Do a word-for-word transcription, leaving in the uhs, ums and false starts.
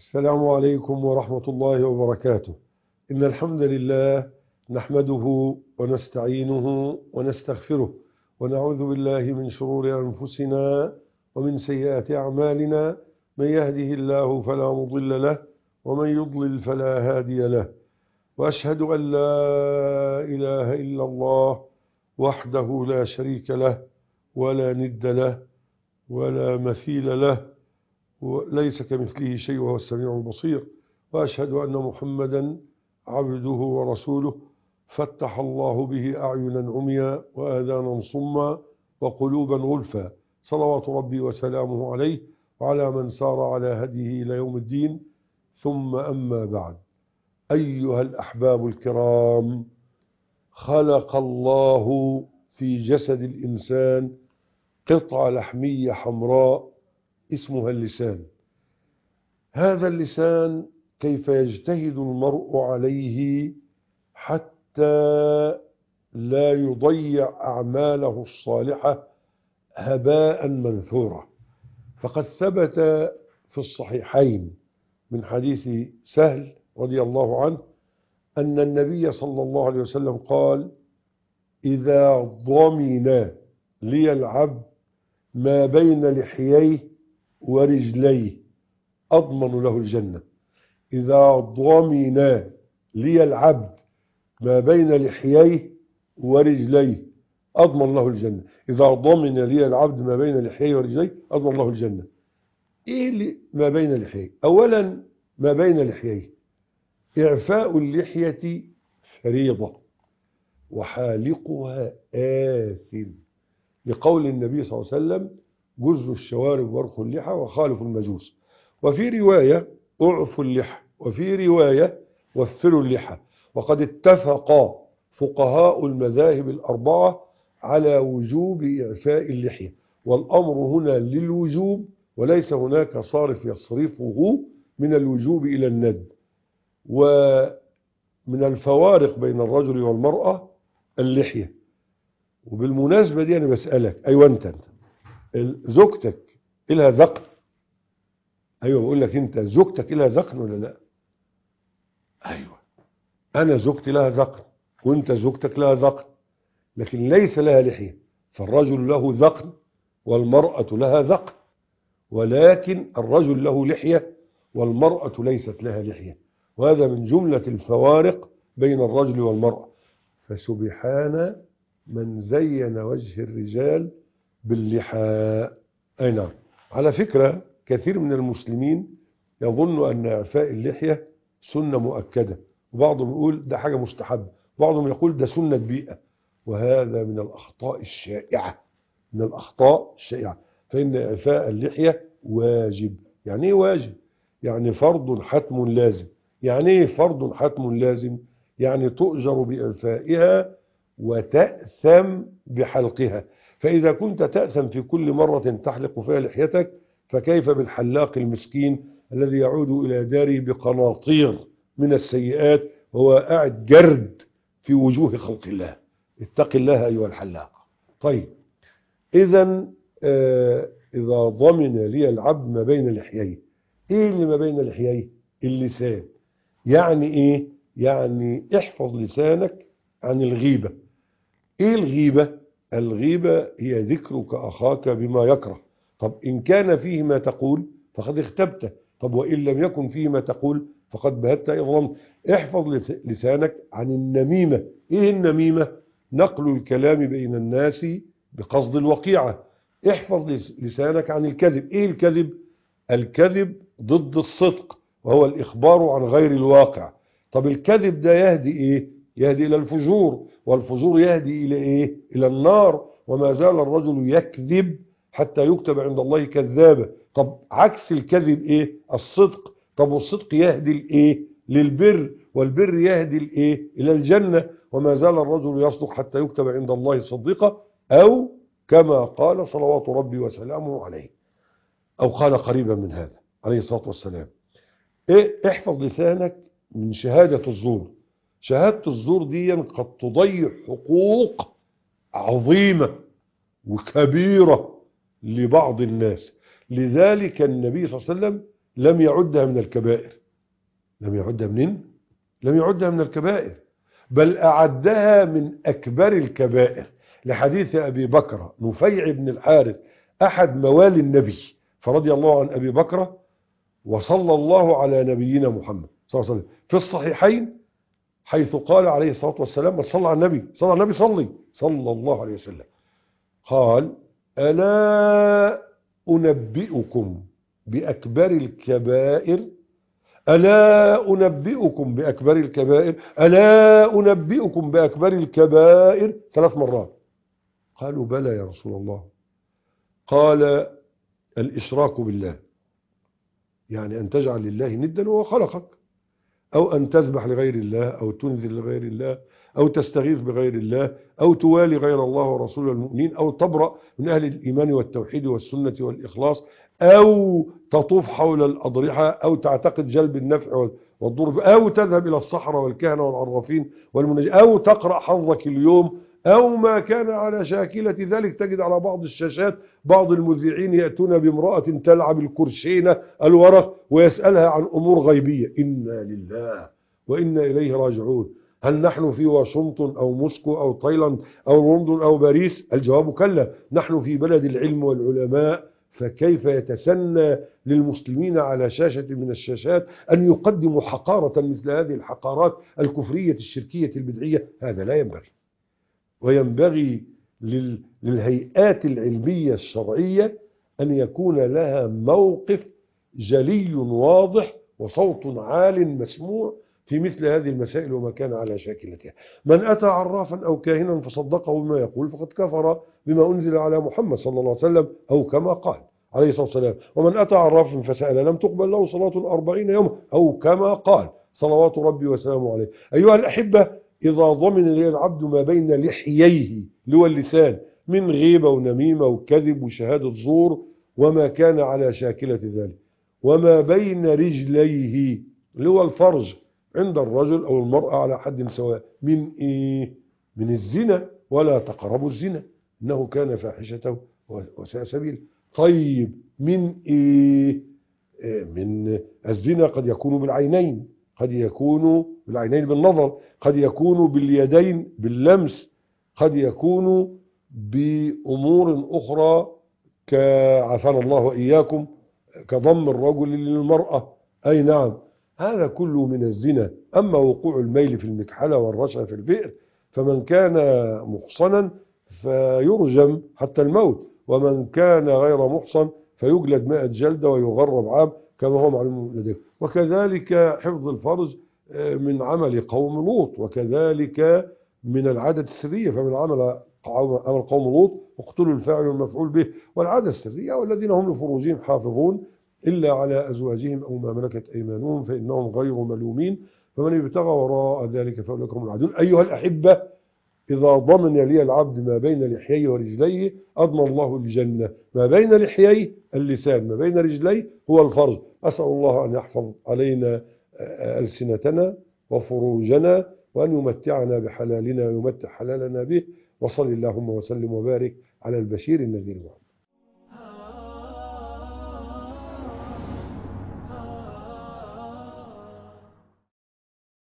السلام عليكم ورحمة الله وبركاته. إن الحمد لله نحمده ونستعينه ونستغفره ونعوذ بالله من شرور أنفسنا ومن سيئات أعمالنا. من يهده الله فلا مضل له ومن يضلل فلا هادي له، وأشهد أن لا إله إلا الله وحده لا شريك له ولا ند له ولا مثيل له، وليس كمثله شيء وهو السميع البصير. وأشهد أن محمدا عبده ورسوله فتح الله به أعينا عميا وآذانا صما وقلوبا غلفا، صلوات ربي وسلامه عليه وعلى من سار على هديه إلى يوم الدين. ثم أما بعد، أيها الأحباب الكرام، خلق الله في جسد الإنسان قطعة لحمية حمراء اسمها اللسان. هذا اللسان كيف يجتهد المرء عليه حتى لا يضيع أعماله الصالحة هباء منثورا. فقد ثبت في الصحيحين من حديث سهل رضي الله عنه أن النبي صلى الله عليه وسلم قال: إذا ضمن لي العبد ما بين لحييه ورجليه أضمن له الجنة. إذا ضمن لي العبد ما بين لحييه ورجليه أضمن له الجنة. إذا ضمن لي العبد ما بين لحييه ورجليه أضمن له الجنة. إيه اللي ما بين لحييه؟ أولا، ما بين لحييه إعفاء اللحية فريضة وحالقها آثم، لقول النبي صلى الله عليه وسلم: جز الشوارب وارخ اللحى وخالف المجوس. وفي رواية: اعفوا اللحى، وفي رواية: وفروا اللحى. وقد اتفق فقهاء المذاهب الأربعة على وجوب إعفاء اللحية، والأمر هنا للوجوب وليس هناك صارف يصرفه من الوجوب إلى الندب. ومن الفوارق بين الرجل والمرأة اللحية. وبالمناسبة دي أنا بسألك، أيوة أنت أنت زوجتك إلها ذقن؟ أيوة بقول لك، أنت زوجتك إلها ذقن ولا لا؟ أيوة، أنا زوجتي لها ذقن وأنت زوجتك لها ذقن، لكن ليس لها لحية. فالرجل له ذقن والمرأة لها ذقن، ولكن الرجل له لحية والمرأة ليست لها لحية. وهذا من جملة الفوارق بين الرجل والمرأة. فسبحان من زين وجه الرجال باللحى. أي نعم. على فكرة، كثير من المسلمين يظن أن إعفاء اللحية سنة مؤكدة، وبعضهم يقول ده حاجة مستحبة، وبعضهم يقول ده سنة بيئة. وهذا من الأخطاء الشائعة، من الأخطاء الشائعة. فإن إعفاء اللحية واجب. يعني إيه واجب؟ يعني فرض حتم لازم. يعني إيه فرض حتم لازم؟ يعني تؤجر بإعفائها وتأثم بحلقها. فإذا كنت تأثم في كل مرة تحلق فيها لحيتك، فكيف بالحلاق المسكين الذي يعود إلى داره بقناطير من السيئات وهو قاعد جرد في وجوه خلق الله؟ اتق الله أيها الحلاق. طيب، إذا آه إذا ضمن لي العبد ما بين لحييه. إيه اللي ما بين لحييه؟ اللسان. يعني إيه؟ يعني احفظ لسانك عن الغيبة. إيه الغيبة؟ الغيبة هي ذكرك أخاك بما يكره. طب إن كان فيه ما تقول فقد اغتبته. طب وإن لم يكن فيه ما تقول فقد بهت إظلمت. احفظ لسانك عن النميمة. إيه النميمة؟ نقل الكلام بين الناس بقصد الوقيعة. احفظ لسانك عن الكذب. إيه الكذب؟ الكذب ضد الصدق، وهو الإخبار عن غير الواقع. طب الكذب ده يهدي إيه؟ يهدي إلى الفجور، والفجور يهدي إلى إيه؟ إلى النار. وما زال الرجل يكذب حتى يكتب عند الله كذابا. طب عكس الكذب إيه؟ الصدق. طب والصدق يهدي الإيه؟ للبر، والبر يهدي الإيه؟ إلى الجنة. وما زال الرجل يصدق حتى يكتب عند الله صديقا، أو كما قال صلوات ربي وسلامه عليه، أو قال قريبا من هذا عليه الصلاة والسلام. إيه؟ احفظ لسانك من شهادة الزور. شهادة الزور دي قد تضيع حقوق عظيمة وكبيرة لبعض الناس. لذلك النبي صلى الله عليه وسلم لم يعدها من الكبائر. لم يعدها منين؟ لم يعدها من الكبائر، بل أعدها من أكبر الكبائر، لحديث أبي بكر نفيع بن الحارث أحد موالي النبي فرضي الله عن أبي بكر وصلى الله على نبينا محمد صلى الله عليه وسلم في الصحيحين، حيث قال عليه الصلاة والسلام: من صلى على النبي صلى على النبي صلي صلى الله عليه وسلم، قال: ألا أنبئكم بأكبر الكبائر ألا أنبئكم بأكبر الكبائر ألا أنبئكم بأكبر الكبائر ثلاث مرات. قالوا: بلى يا رسول الله. قال: الإشراك بالله، يعني أن تجعل لله ندا وهو خلقك، أو أن تذبح لغير الله، أو تنذر لغير الله، أو تستغيث بغير الله، أو توالي غير الله ورسوله المؤمنين، أو تبرأ من أهل الإيمان والتوحيد والسنة والإخلاص، أو تطوف حول الأضرحة، أو تعتقد جلب النفع والضر، أو تذهب إلى الصحراء والكهنة والعرافين والمنجمين، أو تقرأ حظك اليوم، أو ما كان على شاكلة ذلك. تجد على بعض الشاشات بعض المذيعين يأتون بامرأة تلعب الكرشينة الورق ويسألها عن أمور غيبية. إنا لله وإنا إليه راجعون. هل نحن في واشنطن أو موسكو أو تايلاند أو لندن أو باريس؟ الجواب كلا، نحن في بلد العلم والعلماء. فكيف يتسنى للمسلمين على شاشة من الشاشات أن يقدموا حقارة مثل هذه الحقارات الكفرية الشركية البدعية؟ هذا لا ينبغي. وينبغي للهيئات العلمية الشرعية أن يكون لها موقف جلي واضح وصوت عال مسموع في مثل هذه المسائل وما كان على شاكلتها. من أتى عرافا أو كاهنا فصدقه بما يقول فقد كفر بما أنزل على محمد صلى الله عليه وسلم، أو كما قال عليه الصلاة والسلام. ومن أتى عرافا فسأل لم تقبل له صلاة أربعين يوما، أو كما قال صلوات ربي وسلامه عليه. أيها الأحبة، إذا ضمن لي العبد ما بين لحييه اللي هو اللسان من غيبة ونميمة وكذب وشهادة زور وما كان على شاكلة ذلك، وما بين رجليه اللي هو الفرج عند الرجل أو المرأة على حد سواء، من إيه؟ من الزنا، ولا تقربوا الزنا إنه كان فاحشة وساء سبيل. طيب من إيه؟ من الزنا قد يكون بالعينين، قد يكون بالعينين بالنظر، قد يكون باليدين باللمس، قد يكون بأمور أخرى كعافانا الله وإياكم كضم الرجل للمرأة. أي نعم، هذا كله من الزنا. أما وقوع الميل في المكحلة والرشا في البئر فمن كان محصنا فيرجم حتى الموت، ومن كان غير محصن فيجلد مائة جلدة ويغرب عام كما هو معلوم لديكم. وكذلك حفظ الفرج من عمل قوم لوط، وكذلك من العادة السرية، فمن عمل عمل قوم لوط اقتلوا الفاعل والمفعول به. والعادة السرية والذين هم لفروجهم حافظون إلا على أزواجهم أو ما ملكت أيمانهم فإنهم غير ملومين، فمن ابتغى وراء ذلك فأولئك هم العادون. أيها الأحبة، إذا ضمن لي العبد ما بين لحييه ورجليه أضمن الله الجنة. ما بين لحييه اللسان، ما بين رجليه هو الفرج. أسأل الله أن يحفظ علينا ألسنتنا وفروجنا، وأن يمتعنا بحلالنا ويمتع حلالنا به. وصل اللهم وسلم وبارك على البشير النذير.